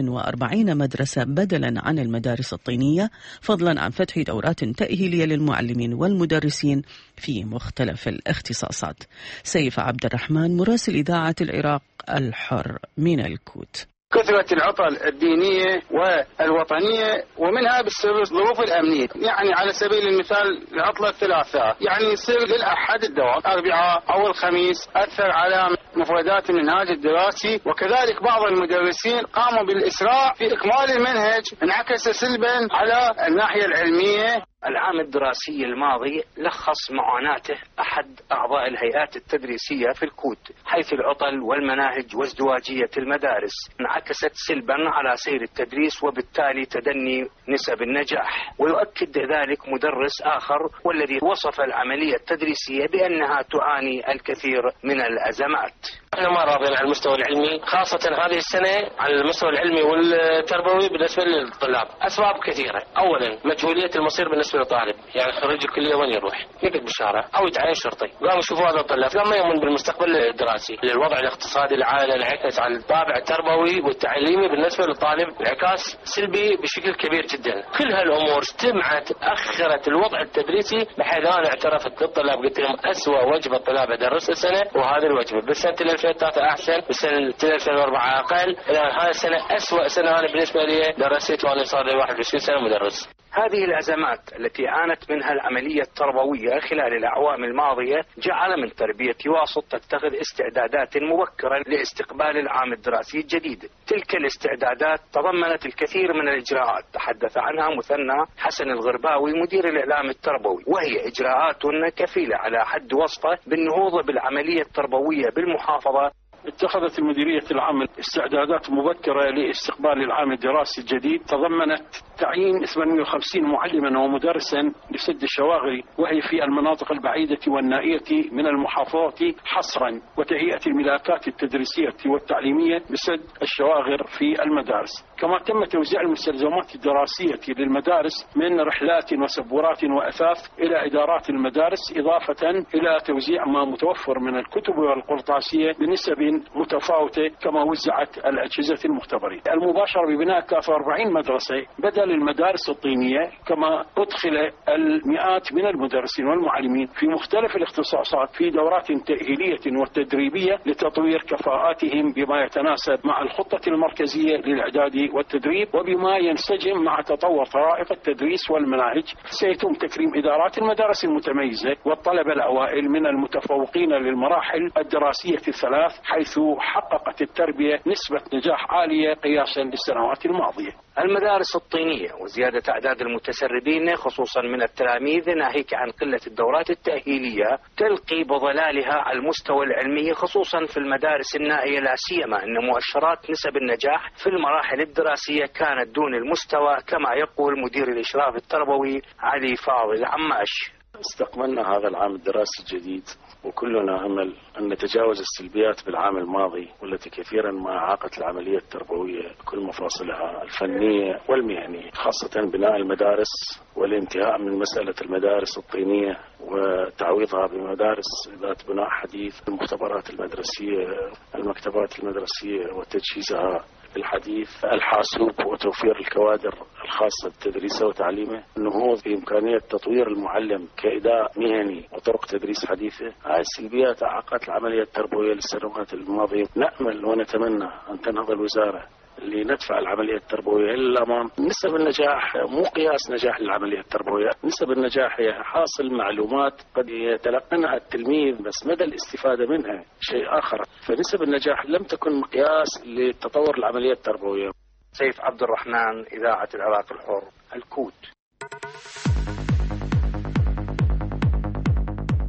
43 مدرسة بدلا عن المدارس الطينية، فضلا عن فتح دورات تأهيلية للمعلمين والمدرسين في مختلف الاختصاصات. سيف عبد الرحمن، مراسل إذاعة العراق الحر من الكوت. كثرة العطل الدينية والوطنية ومنها بسبب الظروف الأمنية، يعني على سبيل المثال العطلة الثلاثاء يعني يصير للأحد الدوام، الأربعاء أو الخميس، أثر على مفردات المنهاج الدراسي، وكذلك بعض المدرسين قاموا بالإسراع في إكمال المنهج، انعكس سلبا على الناحية العلمية. العام الدراسي الماضي لخص معاناته أحد أعضاء الهيئات التدريسية في الكوت، حيث العطل والمناهج وازدواجية المدارس انعكست سلبا على سير التدريس وبالتالي تدني نسب النجاح. ويؤكد ذلك مدرس آخر والذي وصف العملية التدريسية بأنها تعاني الكثير من الأزمات. احنا ما راضين على المستوى العلمي، خاصة هذه السنة على المستوى العلمي والتربوي بالنسبة للطلاب. أسباب كثيرة. أولا مجهولية المصير بالنسبة للطالب، يعني خريج الكلية وين يروح؟ يقعد بالشارع أو يتعين شرطي. قاموا يشوفوا هذا الطلاب لما يؤمن بالمستقبل الدراسي. الوضع الاقتصادي العالي انعكس على الطابع التربوي والتعليمي بالنسبة للطالب انعكاس سلبي بشكل كبير جدا. كل هالأمور اجتمعت أخرت الوضع التدريسي بحيث أنا اعترفت للطلاب قلت لهم أسوأ وجبة الطلاب أدرس السنة وهذه الوجبة، بالسنة 2003 أحسن، بالسنة 2004 أقل، هاي السنة أسوأ سنة أنا بالنسبة لي درست وأنا صار لي 21 سنة مدرس. هذه الأزمات التي عانت منها العملية التربوية خلال الأعوام الماضية جعل من تربية واسط تتخذ استعدادات مبكرة لاستقبال العام الدراسي الجديد. تلك الاستعدادات تضمنت الكثير من الإجراءات تحدث عنها مثنى حسن الغرباوي مدير الإعلام التربوي، وهي إجراءات كفيلة على حد وصفه بالنهوض بالعملية التربوية بالمحافظة. اتخذت المديرية العامة استعدادات مبكرة لاستقبال العام الدراسي الجديد، تضمنت تعيين 850 معلما ومدرسا لسد الشواغر وهي في المناطق البعيدة والنائية من المحافظات حصرا، وتهيئة الملاكات التدريسية والتعليمية بسد الشواغر في المدارس. كما تم توزيع المستلزمات الدراسية للمدارس من رحلات وسبورات وأثاث إلى إدارات المدارس، إضافة إلى توزيع ما متوفر من الكتب والقرطاسية بنسب متفاوتة، كما وزعت الأجهزة المختبرية. المباشرة ببناء 43 مدرسة بدل المدارس الطينية، كما أدخل المئات من المدرسين والمعلمين في مختلف الاختصاصات في دورات تأهيلية وتدريبية لتطوير كفاءاتهم بما يتناسب مع الخطة المركزية للإعداد والتدريب وبما ينسجم مع تطور طرائق التدريس والمناهج. سيتم تكريم إدارات المدارس المتميزة والطلبة الأوائل من المتفوقين للمراحل الدراسية الثلاث، حيث حققت التربية نسبة نجاح عالية قياسا للسنوات الماضية. المدارس الطينية وزيادة أعداد المتسربين خصوصا من التلاميذ ناهيك عن قلة الدورات التأهيلية تلقي بظلالها على المستوى العلمي خصوصا في المدارس النائية، لا سيما أن مؤشرات نسب النجاح في المراحل الدراسية كانت دون المستوى، كما يقول مدير الإشراف التربوي علي فاضل عماش. استقبلنا هذا العام الدراسي الجديد وكلنا أمل أن نتجاوز السلبيات بالعام الماضي والتي كثيرا ما أعاقت العملية التربوية بكل مفاصلها الفنية والمهنية، خاصة بناء المدارس والانتهاء من مسألة المدارس الطينية وتعويضها بمدارس ذات بناء حديث، المختبرات المدرسية، المكتبات المدرسية وتجهيزها الحديث، الحاسوب وتوفير الكوادر الخاصة بتدريسه وتعليمه، النهوض بإمكانية تطوير المعلم كأداء مهني وطرق تدريس حديثة. هاي السلبيات أعاقت العملية التربوية للسنوات الماضية. نأمل ونتمنى أن تنهض الوزارة لندفع العملية التربوية للأمام. نسب النجاح مو قياس نجاح العملية التربوية، نسب النجاح هي حاصل معلومات قد يتلقنها التلميذ بس مدى الاستفادة منها شيء آخر، فنسب النجاح لم تكن مقياس لتطور العملية التربوية. سيف عبد الرحمن، إذاعة العراق الحر، الكوت.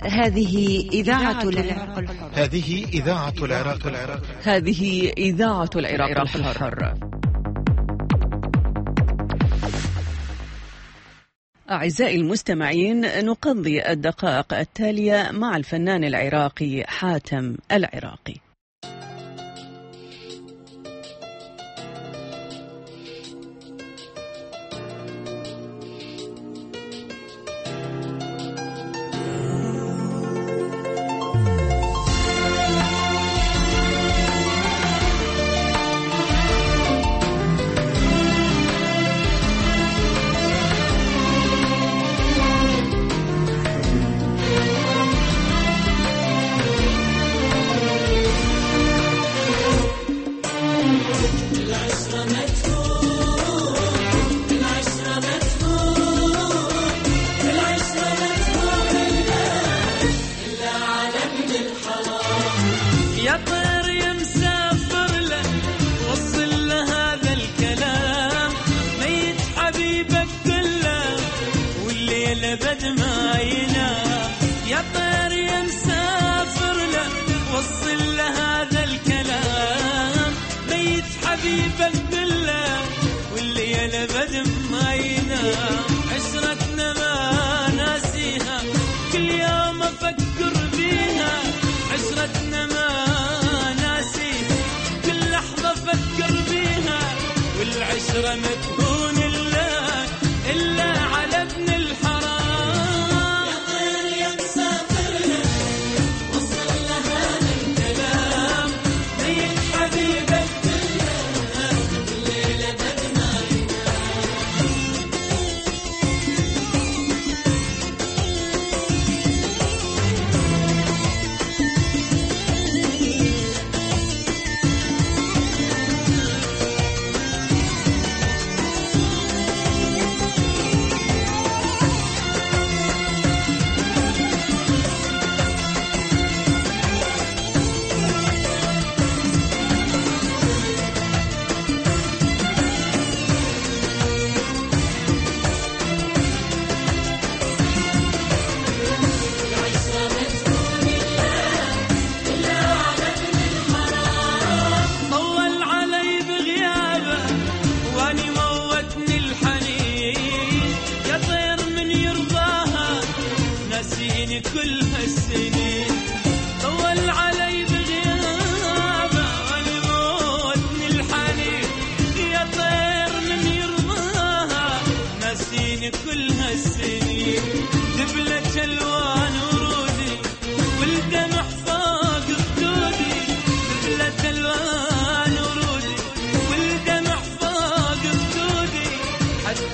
هذه إذاعة العراق الحر. هذه إذاعة العراق الحر. هذه إذاعة العراق الحر. أعزائي المستمعين، نقضي الدقائق التالية مع الفنان العراقي حاتم العراقي.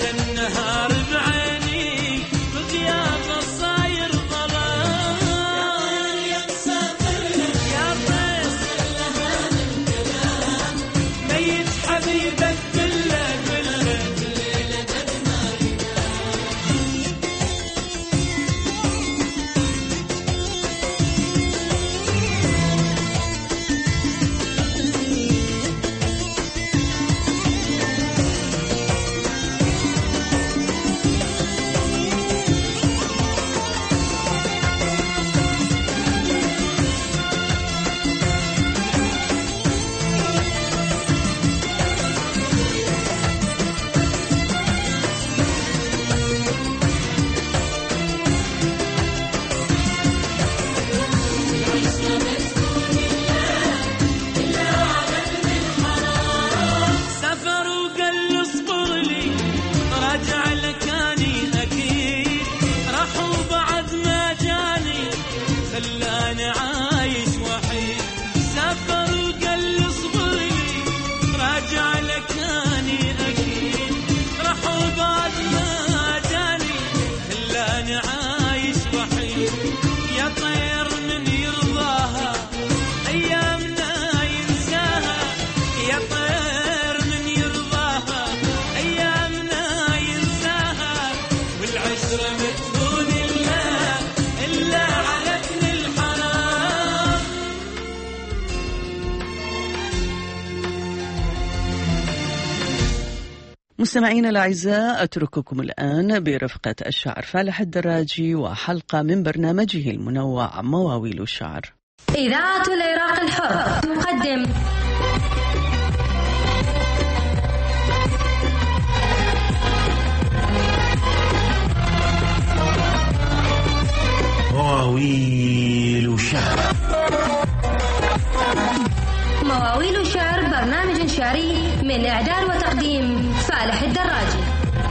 النهار بعيني بغيابه صاير ظلام. مستمعينا الأعزاء، أترككم الآن برفقة الشاعر فالح الدراجي وحلقة من برنامجه المنوع مواويل الشعر. إذاعة العراق الحر تقدم مواويل شعر. مواويل شعر برنامج شعري من إعداد وتقديم فالح الدراجي.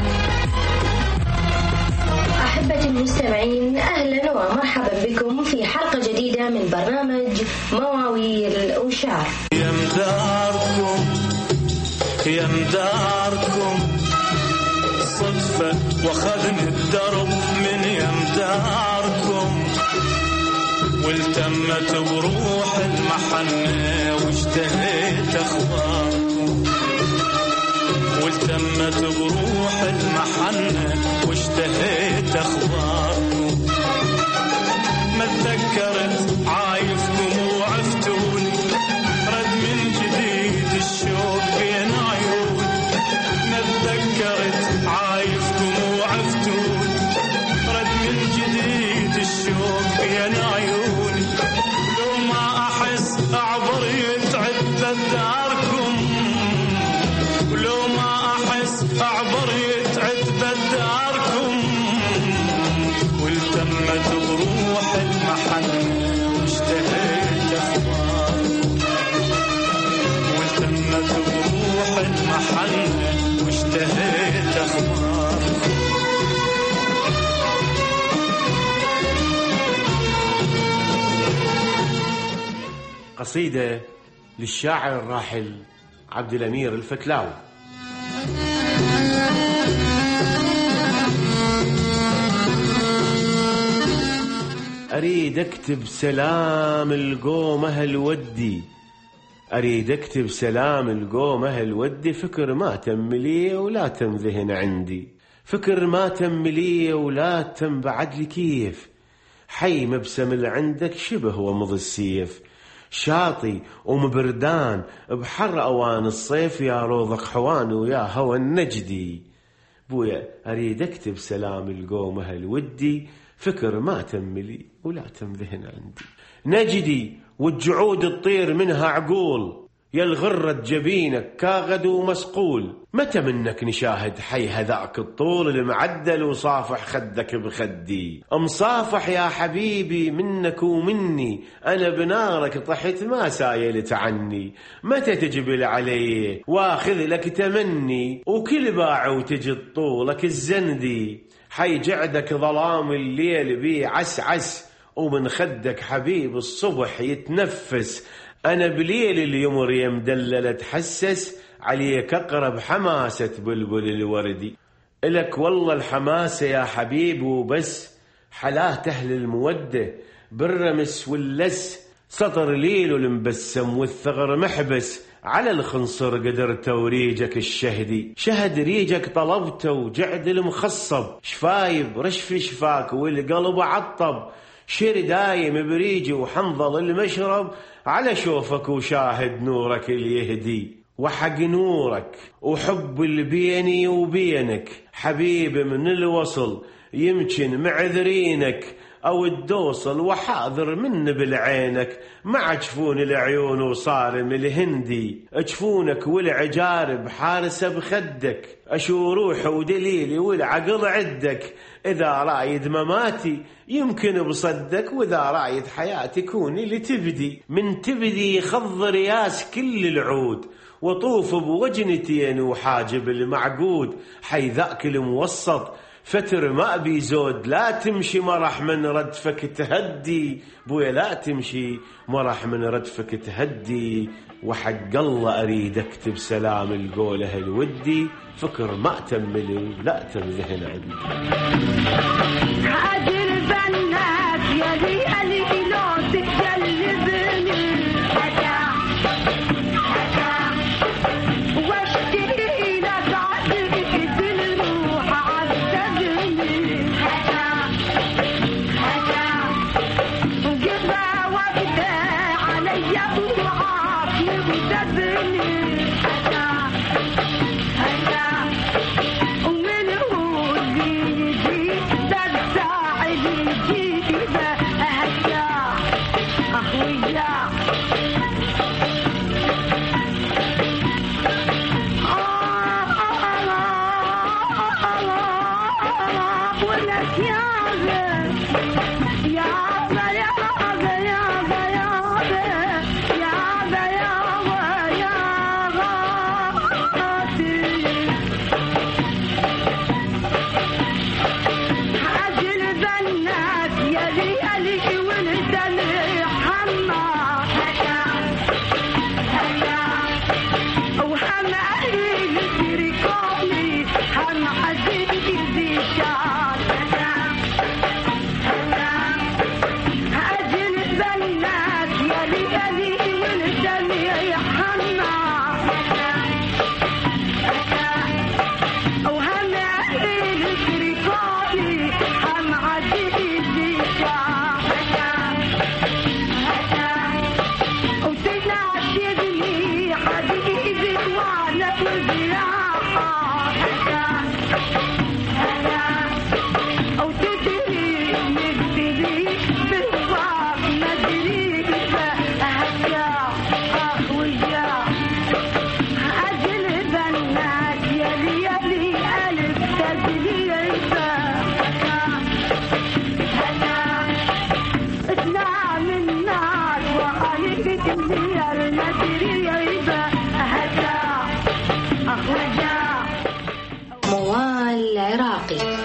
أحبتي المستمعين، أهلا ومرحبا بكم في حلقة جديدة من برنامج مواويل وشعر. يا مداركم صدفة واخذني الدرب من يمداركم، والتمت بروح المحنة واشتهيت اخباركم، والتمت بروح المحنة واشتهيت اخباركم. ما تذكرت عايفكم وعفتوني، رد من جديد الشوق بين عيوني. ما تذكرت عايفكم وعفتوني، رد من جديد الشوق بين عيوني. لو ما احس اعبر يتعد بداركم، ولو ما احس اعبر يتعد بداركم. والتمت بروح المحنة واشتهيت اخباركم، والتمت بروح المحنة واشتهيت اخباركم. قصيدة للشاعر الراحل عبد الأمير الفتلاوي. أريد أكتب سلام القوم أهل ودي، أريد أكتب سلام القوم أهل ودي. فكر ما تم لي ولا تم ذهن عندي، فكر ما تم لي ولا تم بعد لي كيف. حي مبسم اللي عندك شبه ومض السيف، شاطي ومبردان بحر أوان الصيف. يا روضك حوان ويا هوى النجدي. بويا أريد أكتب سلام القوم أهل ودي، فكر ما تم لي ولا تم ذهن عندي. نجدي والجعود الطير منها عقول، يا الغرة جبينك كاغد ومسقول. متى منك نشاهد حي هذاك الطول المعدل وصافح خدك بخدي. مصافح يا حبيبي منك ومني، أنا بنارك طحت ما سايلت عني. متى تجبل علي واخذ لك تمني، وكل باع وتجي طولك الزندي. حي جعدك ظلام الليل بي عسعس، ومن خدك حبيب الصبح يتنفس. أنا بليل اليمر يمدلل تحسس، عليك أقرب حماسة بلبل الوردي. إلك والله الحماسة يا حبيب وبس، حلاه أهل المودة بالرمس واللس. سطر ليل المبسم والثغر محبس، على الخنصر قدرت وريجك الشهدي. شهد ريجك طلبته وجعد المخصب، شفايب رشف شفاك والقلب عطب. شير دايم بريجي وحنظل المشرب، على شوفك وشاهد نورك اللي يهدي. وحق نورك وحب اللي بيني وبينك، حبيب من الوصل يمكن معذرينك، أو الدوصل وحاضر من بالعينك. مع جفون العيون وصارم الهندي، جفونك والعجارب حارسة بخدك. أشو روحي ودليلي والعقل عدك، إذا رايد مماتي يمكن بصدك، وإذا رايد حياتي كوني لتبدي. من تبدي خض رياس كل العود، وطوف بوجنتين وحاجب المعقود. حي ذاك الموسط فتر ما أبي زود، لا تمشي مرح من ردفك تهدي. بويا لا تمشي مرح من ردفك تهدي. وحق الله أريد أكتب سلام القول أهل ودي، فكر ما تملي لا تمذهن عندي. هاجر بنات يا لي لو تتجلبني، واشتري لك عدك بالروح عذبني. وقبا وابدا علي بضعاف يغتبني. موال عراقي.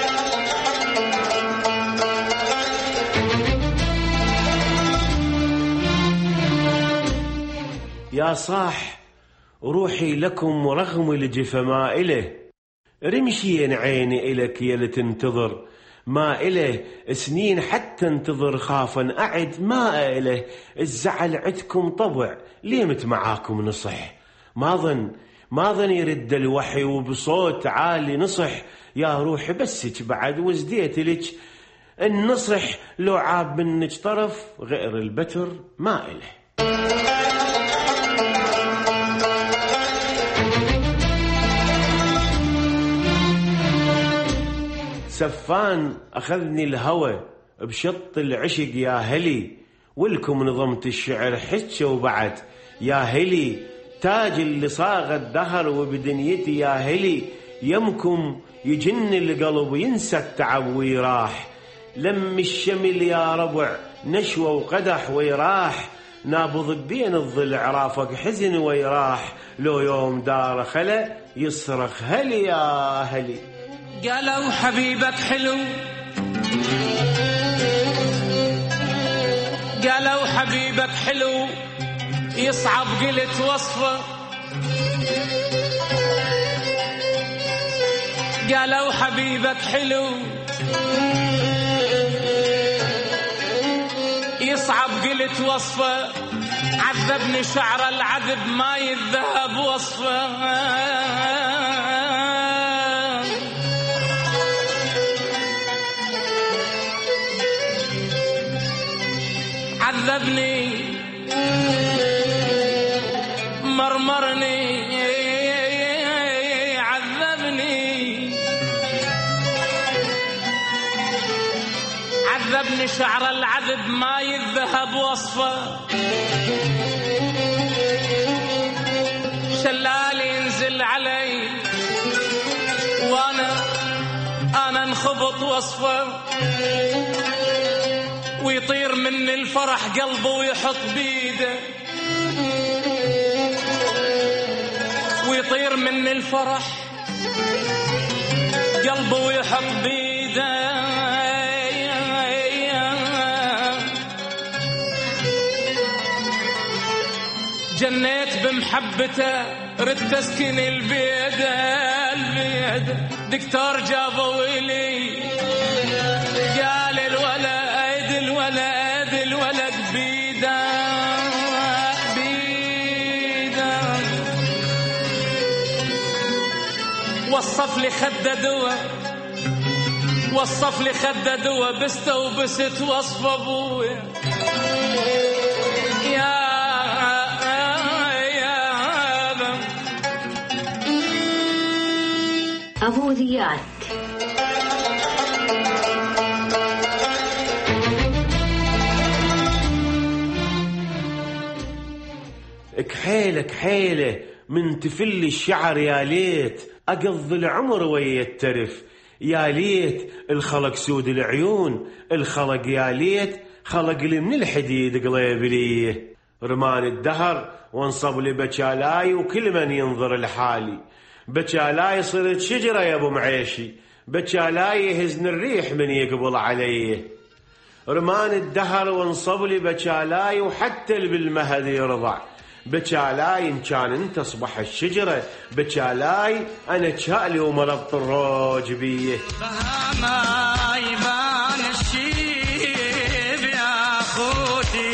يا صاح روحي لكم رغم الجفا ما إله، رمشين عيني إلك يا تنتظر ما إله، سنين حتى انتظر خافا أعد ما إله، الزعل عدكم طبع ليمت معاكم نصح، ما ظن يرد الوحي وبصوت عالي نصح، يا روحي بسك بعد وزديت لك النصح، لو عاب منك طرف غير البتر ما إله. سفان أخذني الهوى بشط العشق يا هلي، ولكم نظمت الشعر حتى وبعد يا هلي، تاج اللي صاغ الدهر وبدنيتي يا هلي، يمكم يجن القلب ينسى التعب ويراح، لم الشمل يا ربع نشوى وقدح ويراح، نابض بين الضلع رافق حزن ويراح، لو يوم دار خلا يصرخ هلي يا هلي. قالوا حبيبك حلو، قالوا حبيبك حلو يصعب قلت وصفه، قالوا حبيبك حلو يصعب قلت وصفه، عذبني شعر العذب ما يذهب وصفه، عذبني مرمرني عذبني شعر العذب ما يذهب وصفه، شلال ينزل علي وانا انخبط وصفه، ويطير من الفرح قلبه ويحط بيده، ويطير من الفرح قلبه ويحط بيده، جنيت بمحبته رد تسكن البيد، دكتور جابوا لي قال الولد بيده وصف لي خده دواء، وصف لي خده دواء، بست وصف ابويا يا أبو ذياد. كحيلة من تفل الشعر يا ليت، أقضي العمر ويا الترف، يا ليت الخلق سود العيون، الخلق يا ليت خلق لي من الحديد قليب ليه. رمان الدهر وانصب لي بجالاي وكل من ينظر لحالي، بجالاي صرت شجرة يا ابو معيشي، بجالاي يهزن الريح من يقبل عليه. رمان الدهر وانصب لي بجالاي وحتى اللي بالمهد يرضع، بجالاي إن كان انت اصبح الشجرة، بجالاي أنا شالي ومرضت الروج بيه. ما يبان الشيب يا خوتي،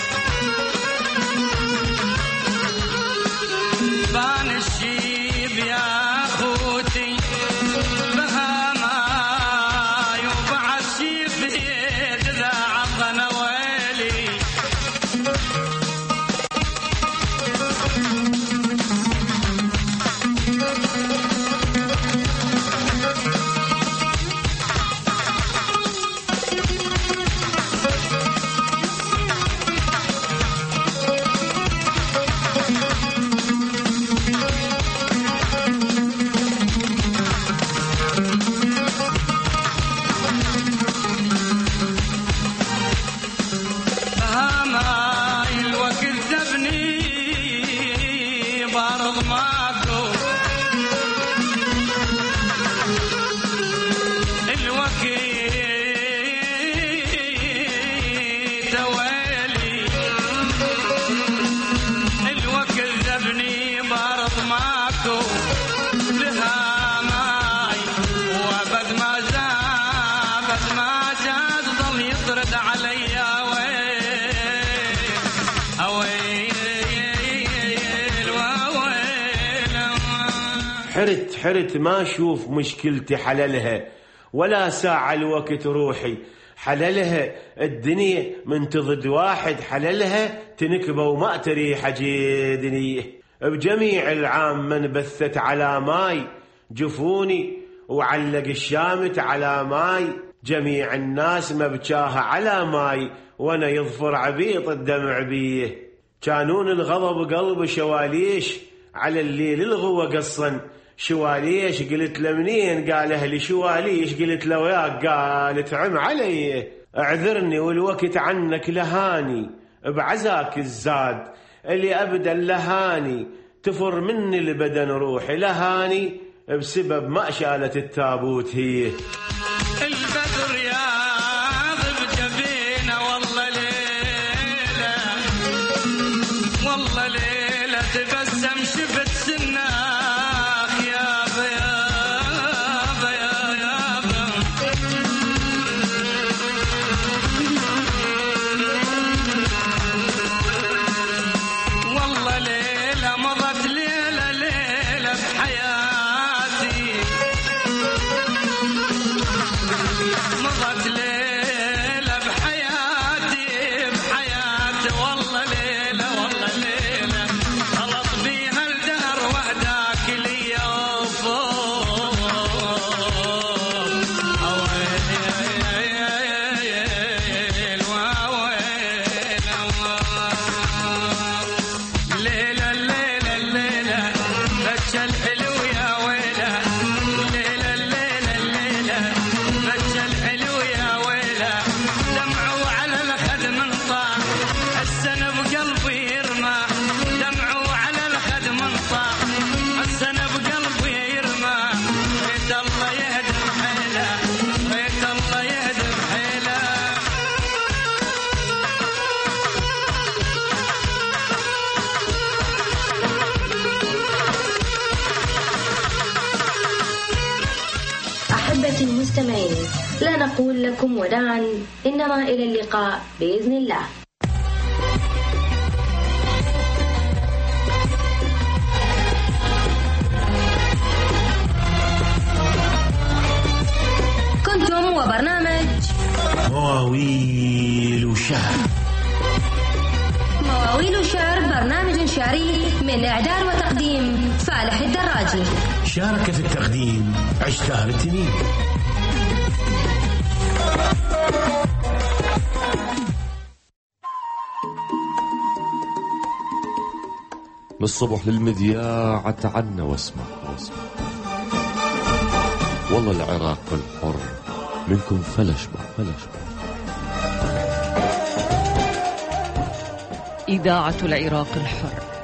بان الشيب يا خوتي، بها ما يوبع الشيب إذا عضنا ويلي. حرت ما أشوف مشكلتي حللها، ولا ساعة الوقت روحي حللها. الدنيا من تضد واحد حللها، تنكبه وما تريح جيدني. بجميع العام من بثت على ماي جفوني، وعلق الشامت على ماي. جميع الناس مبجاها على ماي، وانا يظفر عبيط الدمع بيه. كانون الغضب قلب شواليش، على الليل الغوة قصا شواليش. قلت له منين؟ قال أهلي شواليش. قلت له وياك؟ قال تعم علي. اعذرني والوقت عنك لهاني، بعزاك الزاد اللي أبدا لهاني. تفر مني البدن روحي لهاني، بسبب ما شالت التابوت هي. البدر يا ضب جبينه والله ليلة، والله ليلة تبسم شفت سناخ يابا يابا يابا. والله ليلة مضت ليلة ليلة بحياتي، مضت ليلة بحياتي بحياتي. والله ليلة والله ليلة خلط بيها الدهر وحداك لي فوق. ليلة الليلة الليلة بتش الحلو يا ويلة، ليلة الليلة الليلة بتش الحلو يا ويلة. دمعوا على الخد من طاح السنة بقلبي يرمى، دمعوا على الخد من طاح السنة بقلبي يرمى. بيت الله يهدم حيله، بيت الله يهدم حيله. أحبتي المستمعين، لا نقول لكم وداعا، إنما إلى اللقاء بإذن الله. كنتم وبرنامج مواويل وشعر. مواويل وشعر، برنامج شعري من إعداد وتقديم فالح الدراجي. شارك في التقديم عشتار التنين. من الصبح للمذياع تعنا واسمع والله هذا العراق الحر. منكم فلشبة. إذاعة العراق الحر.